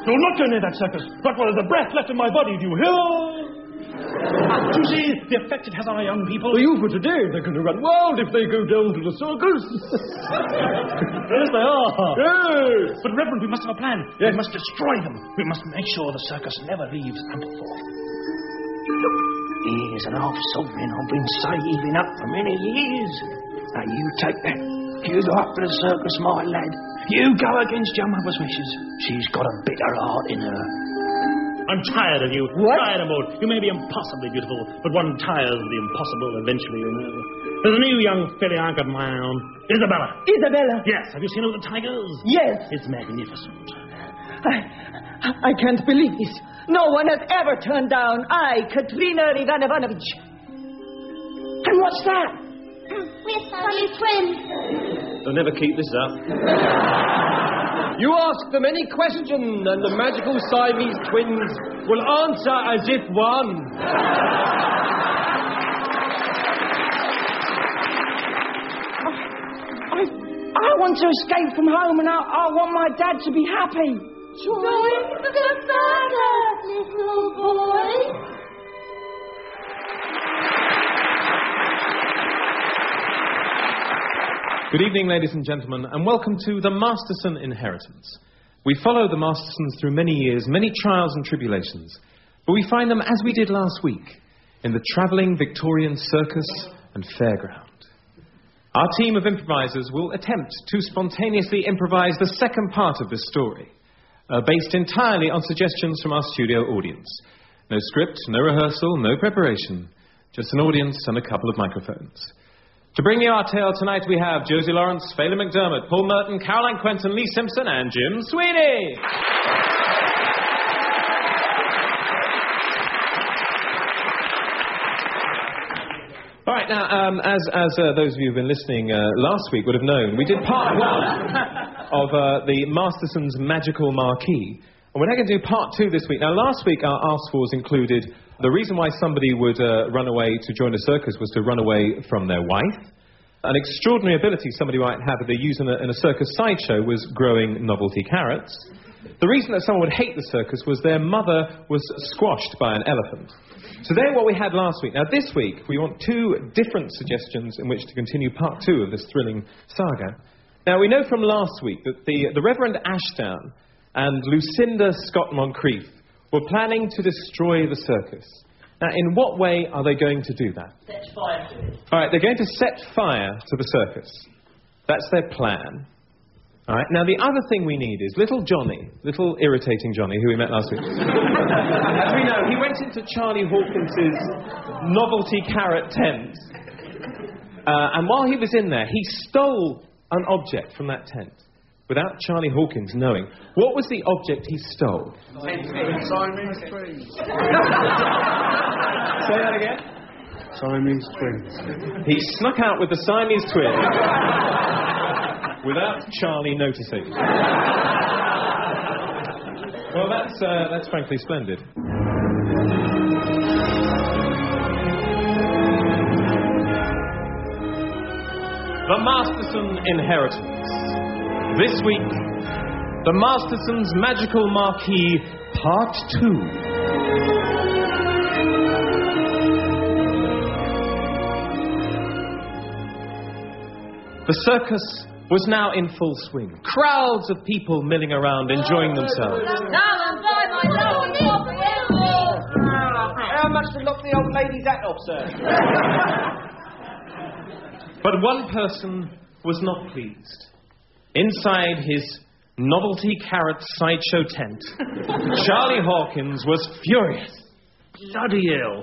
You'll not go near that circus. Not while there's a breath left in my body, do you hear? You see the effect it has on our young people? The youth of today, they're going to run wild if they go down to the circus. Yes, they are. Yes. But, Reverend, we must have a plan. Yes. We must destroy them. We must make sure the circus never leaves Ampleforth. Look, here's an half-sovereign I've been saving up for many years. Now, you take that. You go up to the circus, my lad. You go against your mother's wishes. She's got a bitter heart in her. I'm tired of you. What? Tired of you. You may be impossibly beautiful, but one tires of the impossible eventually, you know. There's a new young filly I got my eye on. Isabella. Isabella? Yes. Have you seen her with the tigers? Yes. It's magnificent. I can't believe this. No one has ever turned down Katrina Ivanovich. And what's that? We're Siamese twins. They'll never keep this up. You ask them any question, and the magical Siamese twins will answer as if one. I want to escape from home, and I want my dad to be happy. Join the circus, little boy. Good evening, ladies and gentlemen, and welcome to The Masterson Inheritance. We follow the Mastersons through many years, many trials and tribulations, but we find them as we did last week, in the travelling Victorian circus and fairground. Our team of improvisers will attempt to spontaneously improvise the second part of this story, based entirely on suggestions from our studio audience. No script, no rehearsal, no preparation, just an audience and a couple of microphones. To bring you our tale tonight, we have Josie Lawrence, Phelan McDermott, Paul Merton, Caroline Quentin, Lee Simpson, and Jim Sweeney. All right, now, as those of you who've been listening last week would have known, we did part one of the Masterson's Magical Marquee. And we're now going to do part two this week. Now, last week, our Ask Fors included the reason why somebody would run away to join a circus was to run away from their wife. An extraordinary ability somebody might have that they use in a circus sideshow was growing novelty carrots. The reason that someone would hate the circus was their mother was squashed by an elephant. So they're what we had last week. Now, this week, we want two different suggestions in which to continue part two of this thrilling saga. Now, we know from last week that the Reverend Ashdown and Lucinda Scott Moncrief were planning to destroy the circus. Now, in what way are they going to do that? Set fire to it. All right, they're going to set fire to the circus. That's their plan. All right, now the other thing we need is little Johnny, little irritating Johnny, who we met last week. As we know, he went into Charlie Hawkins' novelty carrot tent. And while he was in there, he stole an object from that tent without Charlie Hawkins knowing. What was the object he stole? Siamese twins. Say that again? Siamese twins. He snuck out with the Siamese twins without Charlie noticing. Well, that's frankly splendid. The Masterson Inheritance. This week, The Masterson's Magical Marquee, Part 2. The circus was now in full swing. Crowds of people milling around, enjoying themselves. How much to knock the old lady's hat off, sir? But one person was not pleased. Inside his novelty carrot sideshow tent, Charlie Hawkins was furious. Bloody hell.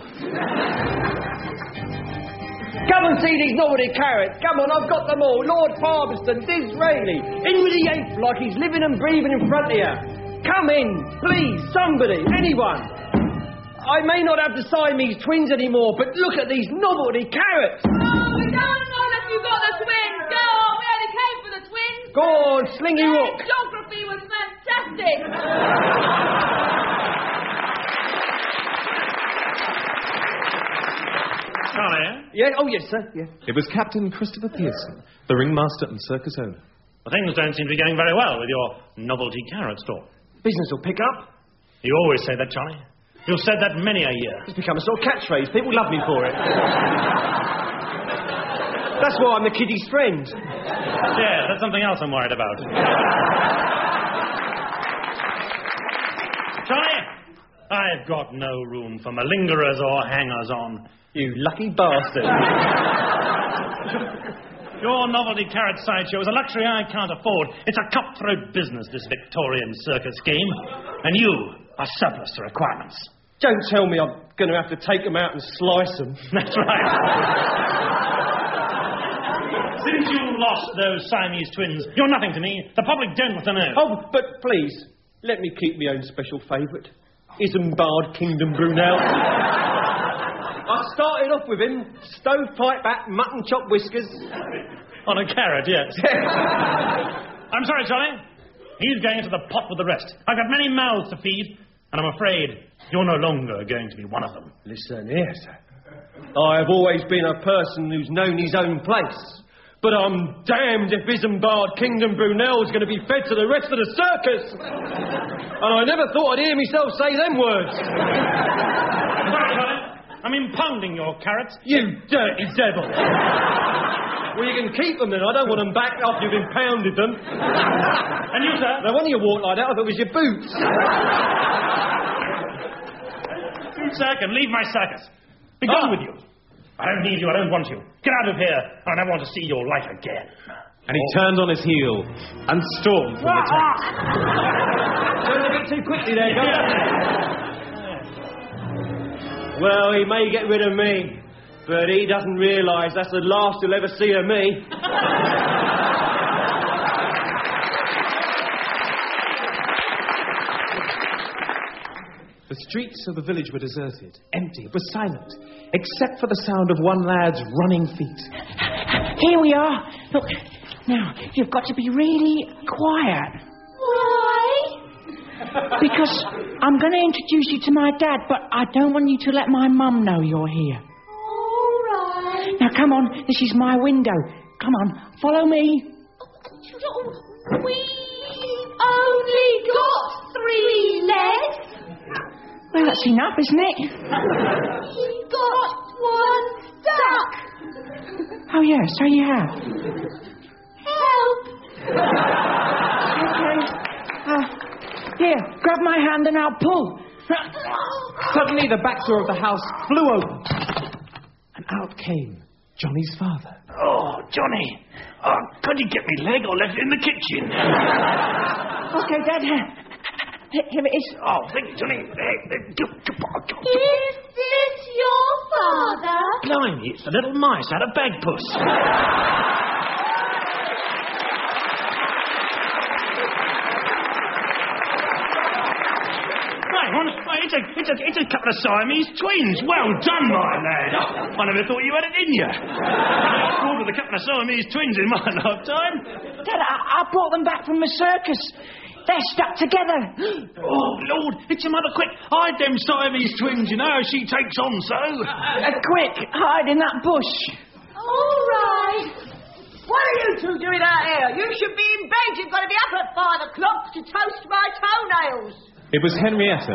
Come and see these novelty carrots. Come on, I've got them all. Lord Palmerston, Disraeli, Henry VIII, like he's living and breathing in front of you. Come in, please, somebody, anyone. I may not have the Siamese twins anymore, but look at these novelty carrots. Oh, we don't know that you got the twins. Go on, we only came for the twins. Go on, Slingy Rook. Geography was fantastic. Charlie, Yeah, oh, yes, sir, yeah. It was Captain Christopher Pearson, the ringmaster and circus owner. Well, things don't seem to be going very well with your novelty carrot store. Business will pick up. You always say that, Johnny. You've said that many a year. It's become a sort of catchphrase. People love me for it. That's why I'm the kiddie's friend. Yeah, that's something else I'm worried about. Johnny, I've got no room for malingerers or hangers-on. You lucky bastard. Your novelty carrot sideshow is a luxury I can't afford. It's a cutthroat business, this Victorian circus scheme. And you are surplus to requirements. Don't tell me I'm going to have to take them out and slice them. That's right. Since you lost those Siamese twins, you're nothing to me. The public don't want to know. Oh, but please, let me keep my own special favourite. Isambard Kingdom Brunel. I started off with him, stovepipe hat, mutton chop whiskers. On a carrot, yes. I'm sorry, Johnny. He's going into the pot with the rest. I've got many mouths to feed, and I'm afraid you're no longer going to be one of them. Listen here, sir. I have always been a person who's known his own place. But I'm damned if Isambard Kingdom Brunel's going to be fed to the rest of the circus. And I never thought I'd hear myself say them words. Sorry, Johnny. I'm impounding your carrots. You dirty devil. Well, you can keep them then. I don't want them back after you've impounded them. And you, sir? Now, when you walk like that, I thought it was your boots. You, sir, can leave my circus. Be gone with you. I don't need you. I don't want you. Get out of here. I never want to see your light again. And he turned on his heel and stormed from the tent. Turned a bit too quickly there, guys. Well, he may get rid of me, but he doesn't realise that's the last he'll ever see of me. The streets of the village were deserted, empty, it was silent, except for the sound of one lad's running feet. Here we are. Look, now, you've got to be really quiet. Why? Because I'm going to introduce you to my dad, but I don't want you to let my mum know you're here. All right. Now, come on, this is my window. Come on, follow me. We've only got 3 legs. Well, that's enough, isn't it? You've got 1 stuck. Oh, yeah, so you have. Help. Okay. Here, grab my hand and I'll pull. Suddenly the back door of the house flew open, and out came Johnny's father. Oh, Johnny. Could you get me leg or left it in the kitchen? Okay, Dad. Here it is. Oh, thank you, Johnny. Is this your father? Blimey, it's the little mice out of Bagpuss. It's a couple of Siamese twins. Well done, my lad. I never thought you had it in you. I've called with a couple of Siamese twins in my lifetime. Dad, I brought them back from the circus. They're stuck together. Oh, Lord, it's your mother. Quick, hide them Siamese twins, you know. She takes on so. Quick, hide in that bush. All right. What are you two doing out here? You should be in bed. You've got to be up at 5 o'clock to toast my toenails. It was Henrietta,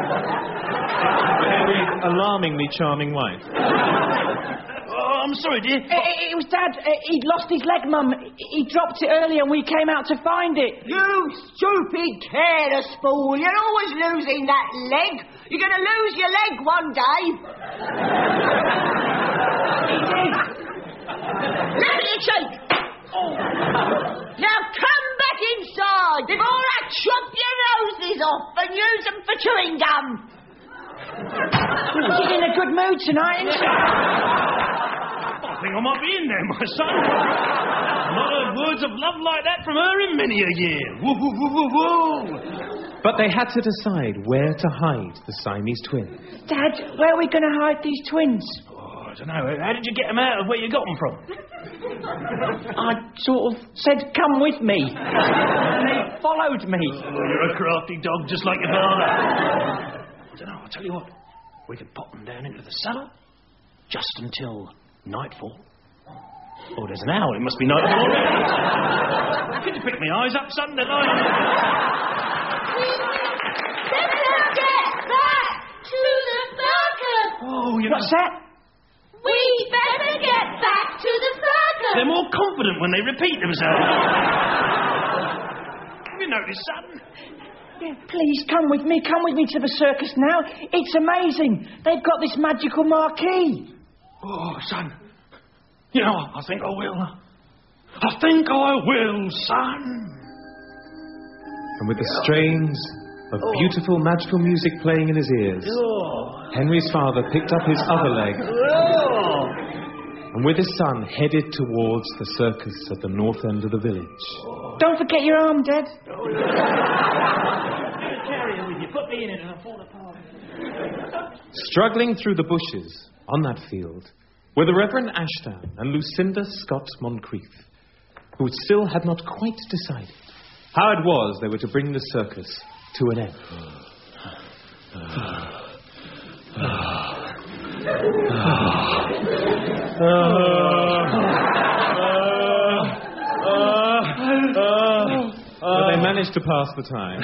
Henry's alarmingly charming wife. Oh, I'm sorry, dear. It was Dad. He'd lost his leg, Mum. He dropped it earlier and we came out to find it. You stupid, careless fool. You're always losing that leg. You're going to lose your leg one day. Let me shake. Now come back inside before I chop your noses off and use them for chewing gum. She's in a good mood tonight, isn't she? I think I might be in there, my son. Not heard words of love like that from her in many a year. Woo, woo, woo, woo, woo. But they had to decide where to hide the Siamese twins. Dad, where are we going to hide these twins? Oh, I don't know. How did you get them out of where you got them from? I sort of said, come with me. And they followed me. Oh, you're a crafty dog, just like your father. I don't know. I'll tell you what. We could pop them down into the cellar just until nightfall. Oh, there's an owl. It must be night already. Could you pick my eyes up, son? They're lying. Better get back to the circus. Oh, you What's that? We better get back to the circus. They're more confident when they repeat themselves. Have you noticed, son? Yeah, please, come with me to the circus now. It's amazing. They've got this magical marquee. Oh, son. You know, I think I will. I think I will, son. And with the strains of beautiful magical music playing in his ears, Henry's father picked up his other leg and with his son headed towards the circus at the north end of the village. Don't forget your arm, Dad. Carry it with you. Put me in it and I'll fall apart. Struggling through the bushes on that field were the Reverend Ashdown and Lucinda Scott Moncrief, who still had not quite decided how it was they were to bring the circus to an end. But they managed to pass the time.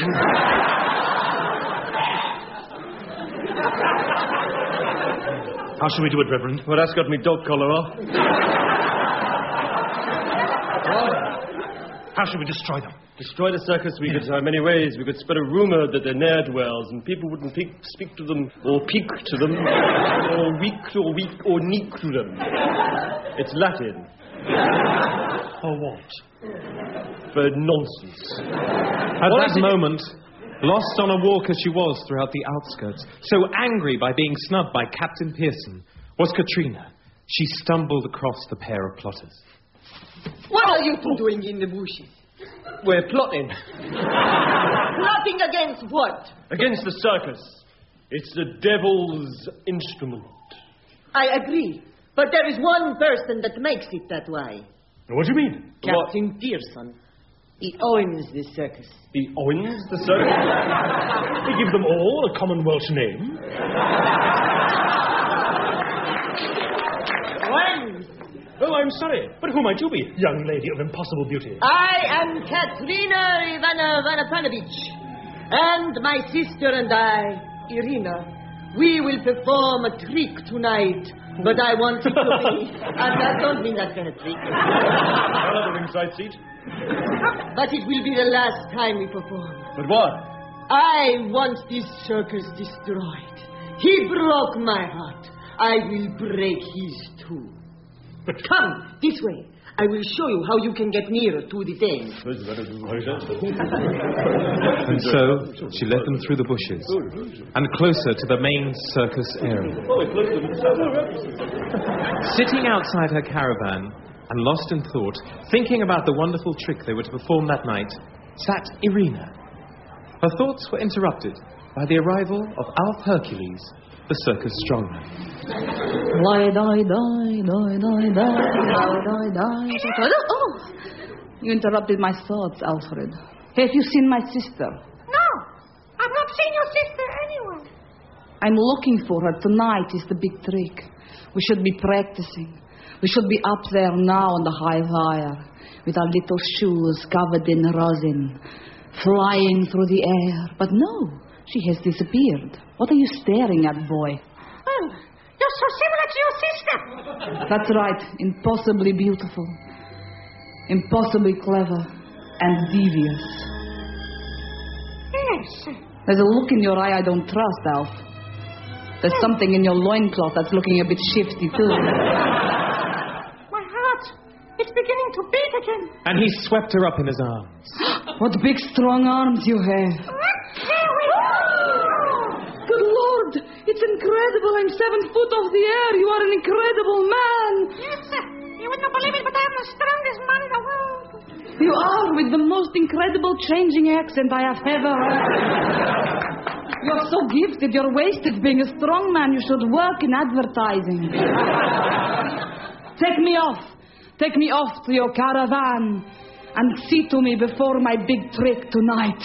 How shall we do it, Reverend? Well, that's got me dog collar off. How shall we destroy them? Destroy the circus we could try many ways. We could spread a rumour that they're ne'er-do-wells and people wouldn't speak to them or peek to them or weak or neek to them. It's Latin. For what? For nonsense. At that moment, lost on a walk as she was throughout the outskirts, so angry by being snubbed by Captain Pearson, was Katrina. She stumbled across the pair of plotters. What are you two doing in the bushes? We're plotting. Plotting against what? Against the circus. It's the devil's instrument. I agree. But there is one person that makes it that way. What do you mean? Captain Pearson. He owns this circus. He owns the circus? We give them all a common Welsh name. When? Oh, I'm sorry. But who might you be, young lady of impossible beauty? I am Katrina Ivanović. And my sister and I, Irina, we will perform a trick tonight. But I want it to be... I don't mean that kind of trick. Another ringside seat. But it will be the last time we perform. But what? I want this circus destroyed. He broke my heart. I will break his too. But come, this way. I will show you how you can get nearer to the den. And so she led them through the bushes and closer to the main circus area. Sitting outside her caravan and lost in thought, thinking about the wonderful trick they were to perform that night, sat Irina. Her thoughts were interrupted by the arrival of Alf Hercules, the circus strongman. Oh, you interrupted my thoughts, Alfred. Have you seen my sister? No, I've not seen your sister anywhere. I'm looking for her. Tonight is the big trick. We should be practicing. We should be up there now on the high wire, with our little shoes covered in rosin, flying through the air. But no, she has disappeared. What are you staring at, boy? Oh, you're so similar to your sister. That's right. Impossibly beautiful. Impossibly clever. And devious. Yes. There's a look in your eye I don't trust, Alf. There's something in your loincloth that's looking a bit shifty, too. My heart, it's beginning to beat again. And he swept her up in his arms. What big, strong arms you have. Here we go. Good Lord, it's incredible. I'm 7 foot off the air. You are an incredible man. Yes, sir. You would not believe it, but I am the strongest man in the world. You are, with the most incredible changing accent I have ever heard. You're so gifted, you're wasted being a strong man. You should work in advertising. Take me off to your caravan and see to me before my big trick tonight.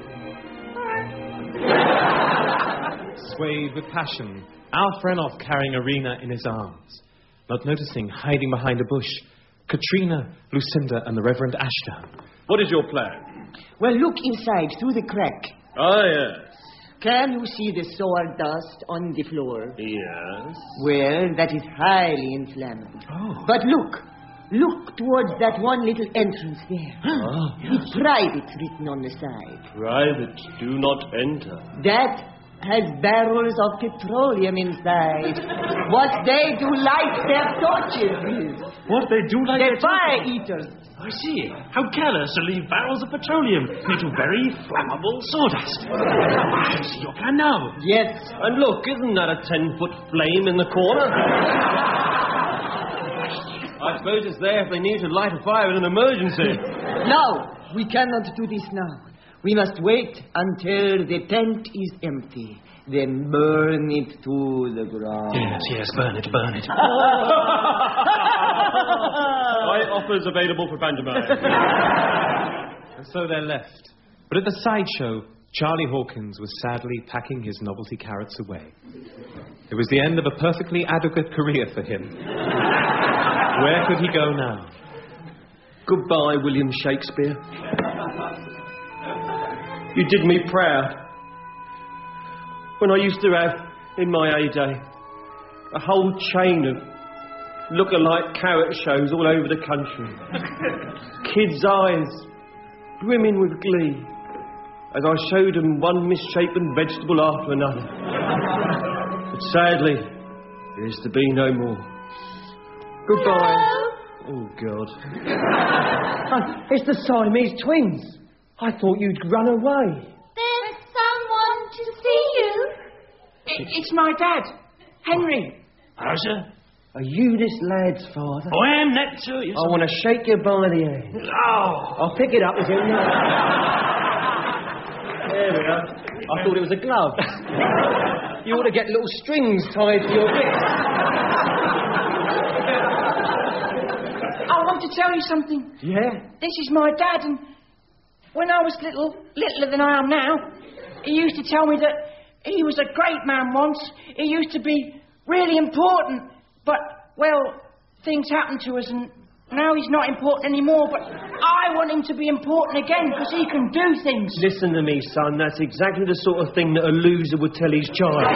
Swayed with passion, Alf ran off carrying Irina in his arms. Not noticing, hiding behind a bush, Katrina, Lucinda, and the Reverend Ashdown. What is your plan? Well, look inside through the crack. Ah, yes. Can you see the sawdust on the floor? Yes. Well, that is highly inflammable. Oh. But look towards that one little entrance there. It's private written on the side. Private, do not enter. That has barrels of petroleum inside. What they do light their torches with. What they do like They're their fire eaters. I see. How careless to leave barrels of petroleum into very flammable sawdust. I see your plan now. Yes. And look, isn't that a 10-foot flame in the corner? I suppose it's there if they need to light a fire in an emergency. No, we cannot do this now. We must wait until the tent is empty. Then burn it to the ground. Yes, burn it, burn it. My offer's available for pantomime. And so they're left. But at the sideshow, Charlie Hawkins was sadly packing his novelty carrots away. It was the end of a perfectly adequate career for him. Where could he go now? Goodbye, William Shakespeare. You did me proud. When I used to have, in my heyday, a whole chain of look-alike carrot shows all over the country. Kids' eyes brimming with glee as I showed them one misshapen vegetable after another. But sadly, there is to be no more. Goodbye. Oh, God. It's the Siamese twins. I thought you'd run away. There's someone to see you. It's my dad, Henry. Hello, sir. Are you this lad's father? I am that, sir. Yes, I want to shake you by the hand. Oh. I'll pick it up as in there we are. I thought it was a glove. You ought to get little strings tied to your wrist. I want to tell you something. Yeah? This is my dad, and when I was littler than I am now, he used to tell me that he was a great man once. He used to be really important, but, well, things happened to us, and now he's not important anymore, but I want him to be important again, because he can do things. Listen to me, son. That's exactly the sort of thing that a loser would tell his child.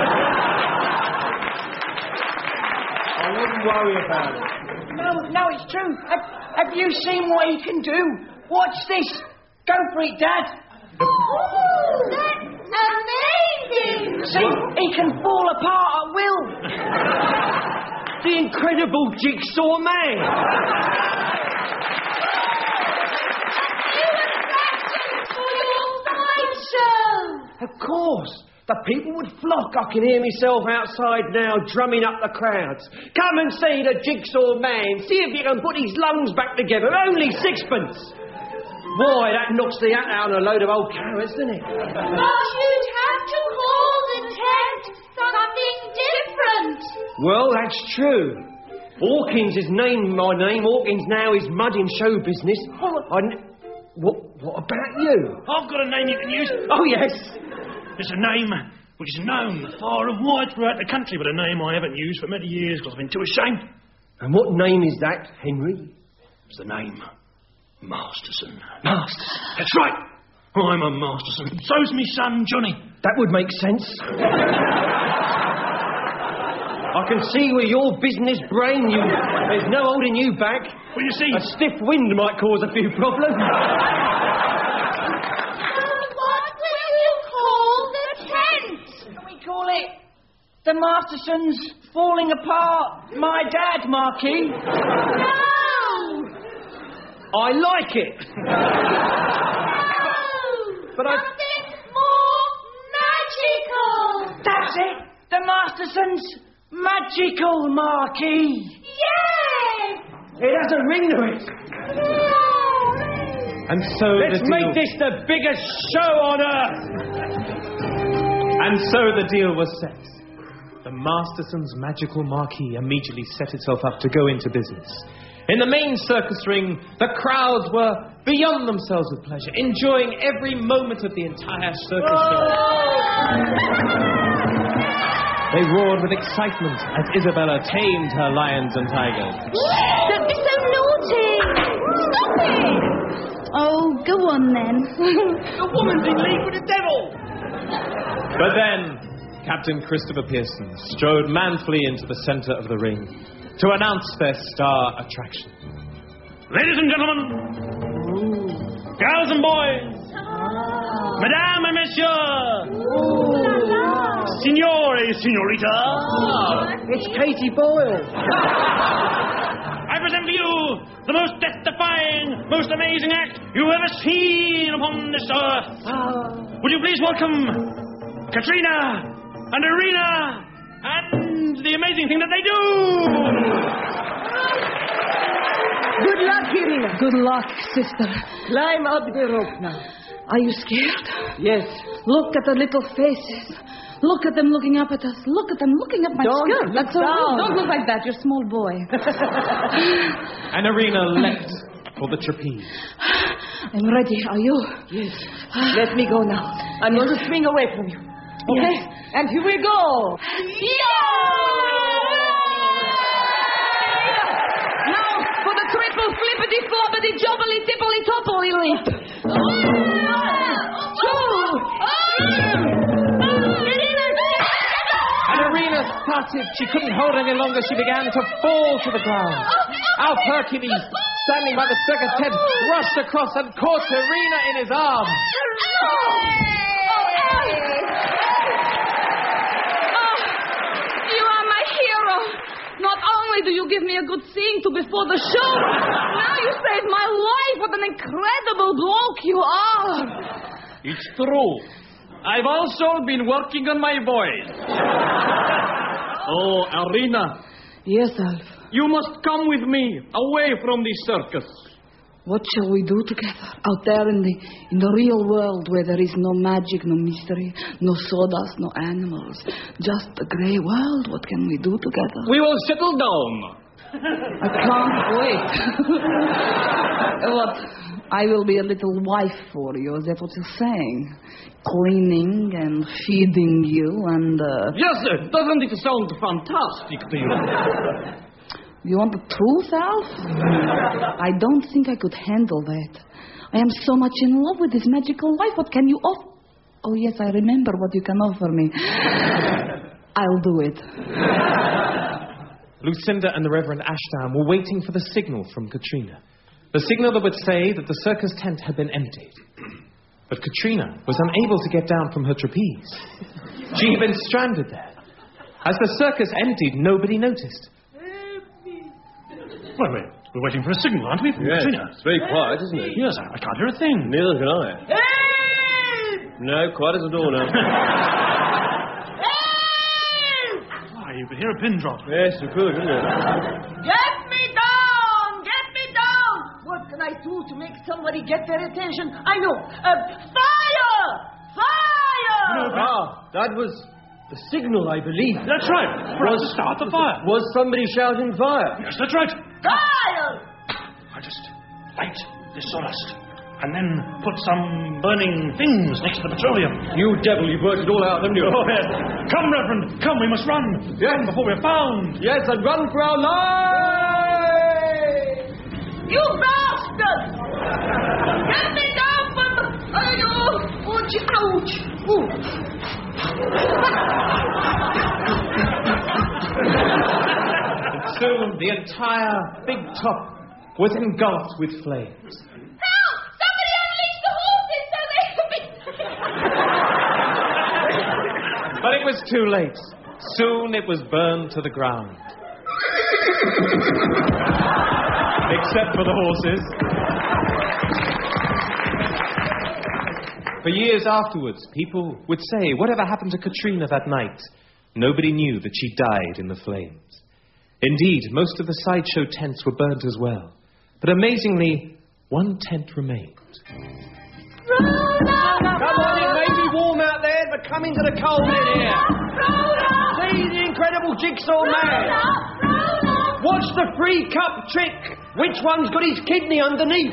I wouldn't worry about it. No, it's true. Have you seen what he can do? Watch this. Go for it, Dad. Oh, that's amazing! See, he can fall apart at will. The incredible Jigsaw Man! New attractions for your sideshow! Of course. The people would flock. I can hear myself outside now drumming up the crowds. Come and see the Jigsaw Man. See if you can put his lungs back together. Only sixpence. Why, that knocks the hat out on a load of old carrots, doesn't it? But you'd have to call the tent something different. Well, that's true. Hawkins is named my name. Hawkins now is mud in show business. What about you? I've got a name you can use. Oh, yes. It's a name which is known far and wide throughout the country, but a name I haven't used for many years because I've been too ashamed. And what name is that, Henry? It's the name Masterson. Masterson. That's right. I'm a Masterson. So's me son, Johnny. That would make sense. I can see with your business brain, there's no holding you back. Well, you see... A stiff wind might cause a few problems. What will you call the tent? Can we call it the Mastersons falling apart? My dad, Marquis. No! I like it. No! But Something more magical! That's it. The Mastersons magical, Marquis. Yes! it has a ring to it. And so Let's make this the biggest show on earth. And so the deal was set. The Mastersons' magical marquee immediately set itself up to go into business. In the main circus ring, the crowds were beyond themselves with pleasure, enjoying every moment of the entire circus show. They roared with excitement as Isabella tamed her lions and tigers. Don't be so naughty. Stop it. Oh, go on then. The woman's in league with the devil. But then, Captain Christopher Pearson strode manfully into the centre of the ring to announce their star attraction. Ladies and gentlemen, girls and boys, Madame and Monsieur, Signore, Signorita, It's Katie Boyle. I present to you the most death-defying, most amazing act you've ever seen upon this earth. Would you please welcome Katrina and Irina and the amazing thing that they do? Good luck, Irina. Good luck, sister. Climb up the rope now. Are you scared? Yes. Look at the little faces. Look at them looking up at us. Look at them looking at my Don't skirt. look That's so down. rude. Don't look like that. You're a small boy. And Irina leapt for the trapeze. I'm ready. Are you? Yes. Let me go now. I'm going to swing away from you. Okay? Yes. And here we go. Now for the triple flippity floppity jobbly tipply topply leap. And Irina started. She couldn't hold any longer. She began to fall to the ground. Alf Hercules, standing by the circus tent, rushed across and caught Irina in his arms. You are my hero. Not only do you give me a good scene to before the show, now you saved my life. What an incredible bloke you are. It's true. I've also been working on my voice. Oh, Irina, Yes, Alf. you must come with me away from the circus. What shall we do together out there in the real world where there is no magic, no mystery, no sawdust, no animals, just a grey world? What can we do together? We will settle down. I can't wait. What? I will be a little wife for you. Is that what you're saying? Cleaning and feeding you and... Yes, sir. Doesn't it sound fantastic to you? You want the truth, Alf? I don't think I could handle that. I am so much in love with this magical life. What can you offer? Oh, yes, I remember what you can offer me. I'll do it. Lucinda and the Reverend Ashdown were waiting for the signal from Katrina. The signal that would say that the circus tent had been emptied. But Katrina was unable to get down from her trapeze. She had been stranded there. As the circus emptied, nobody noticed. Well, we're waiting for a signal, aren't we? Yes, Katrina? it's very quiet, isn't it? Yes, I can't hear a thing. Neither can I. No, quiet as a door now. Why, you could hear a pin drop. Yes, you could, couldn't you? Get me down! Get me down! What can I do to make somebody get their attention? I know. Fire! Fire! That was the signal, I believe. That's right. For us to start the fire. Was somebody shouting fire? Yes, that's right. Fire! I just light this sawdust and then put some burning things next to the petroleum. You devil, you've worked it all out, haven't you? Oh, yes. Come, Reverend. Come, we must run. Yes. Run before we're found. Yes, and run for our lives! You bastard! Get me down from the... Ouch! Ouch! Ooh. Soon the entire big top was engulfed with flames. Help! Somebody unleash the horses so they can be... But it was too late. Soon it was burned to the ground. Except for the horses. For years afterwards, people would say, whatever happened to Katrina that night? Nobody knew that she died in the flames. Indeed, most of the sideshow tents were burnt as well. But amazingly, one tent remained. Come on, it may be warm out there, but come into the cold in here. See the incredible jigsaw man. Watch the free cup trick. Which one's got his kidney underneath?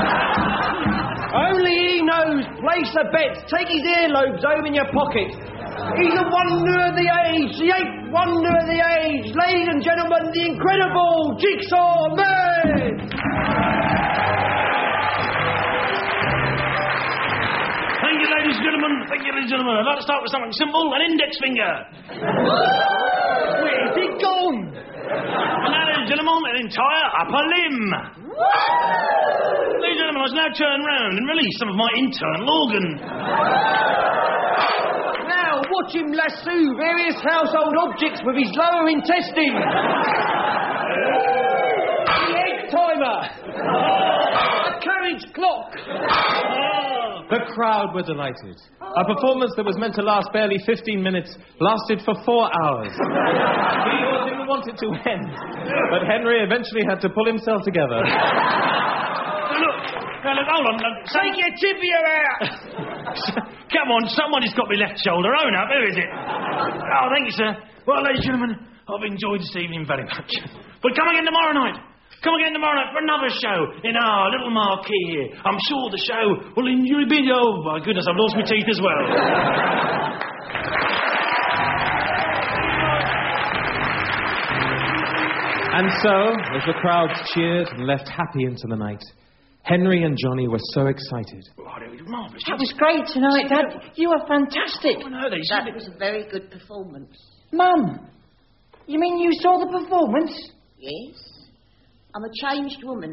Only he knows. Place a bet. Take his earlobes home in your pocket. He's a wonder of the age, the 8th wonder of the age. Ladies and gentlemen, the incredible Jigsaw Man! Thank you, ladies and gentlemen. Thank you, ladies and gentlemen. I'd like to start with something simple, an index finger. Where's it gone? And now, ladies and gentlemen, an entire upper limb. Ladies and gentlemen, I must now turn round and release some of my internal organs. Now, watch him lasso various household objects with his lower intestine. The egg timer. A carriage clock. The crowd were delighted. A performance that was meant to last barely 15 minutes lasted for 4 hours. People didn't want it to end, but Henry eventually had to pull himself together. Look, hold on. Take your tibia out! Come on, somebody's got my left shoulder. Own up, who is it? Oh, thank you, sir. Well, ladies and gentlemen, I've enjoyed this evening very much. But come again tomorrow night. Come again tomorrow night for another show in our little marquee here. I'm sure the show will enjoy being... Oh, my goodness, I've lost my teeth as well. And so, as the crowd cheered and left happy into the night, Henry and Johnny were so excited. Oh, it was marvellous. That was great tonight, Dad. You were fantastic. Oh, no, they That said it. was a very good performance. Mum, you mean you saw the performance? Yes. I'm a changed woman.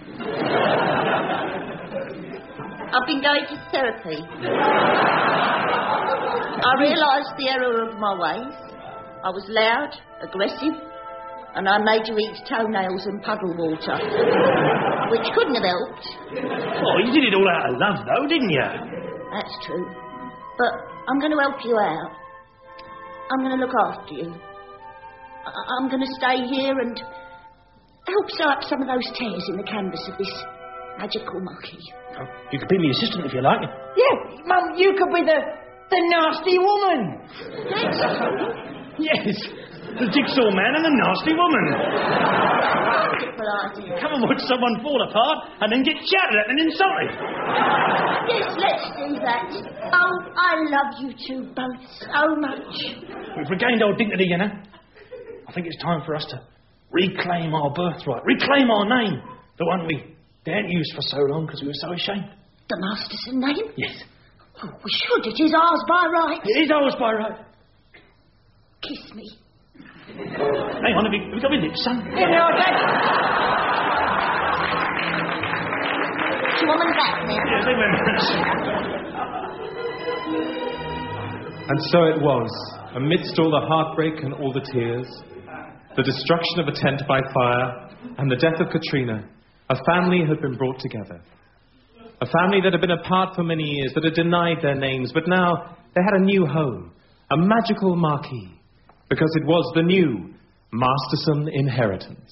I've been going to therapy. I realised the error of my ways. I was loud, aggressive, and I made you eat toenails and puddle water, which couldn't have helped. Oh, you did it all out of love, though, didn't you? That's true. But I'm going to help you out. I'm going to look after you. I'm going to stay here and help sew up some of those tears in the canvas of this magical marquee. Oh, you could be my assistant if you like. Yeah, Mum, you could be the nasty woman. Yes, the Jigsaw Man and the nasty woman. Well, idea. Come and watch someone fall apart and then get shouted at and insulted. Yes, let's do that. Oh, I love you two both so much. We've regained our dignity, you know. I think it's time for us to reclaim our birthright, reclaim our name, the one we daren't use for so long because we were so ashamed. The Masterson name? Yes. Oh, we should. It is ours by right. It is ours by right. Kiss me. Hang on, have you got my lips, son? You know, Dad. Do you want them back now? Yeah, they were. And so it was, amidst all the heartbreak and all the tears, the destruction of a tent by fire, and the death of Katrina, a family had been brought together. A family that had been apart for many years, that had denied their names, but now they had a new home, a magical marquee, because it was the new Masterson inheritance.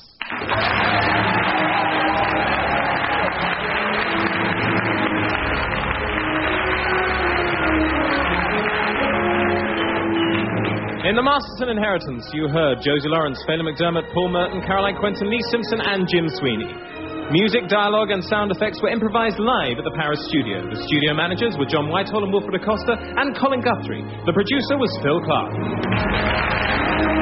In the Masterson inheritance, you heard Josie Lawrence, Phelan McDermott, Paul Merton, Caroline Quentin, Lee Simpson, and Jim Sweeney. Music, dialogue, and sound effects were improvised live at the Paris studio. The studio managers were John Whitehall and Wilfred Acosta, and Colin Guthrie. The producer was Phil Clark.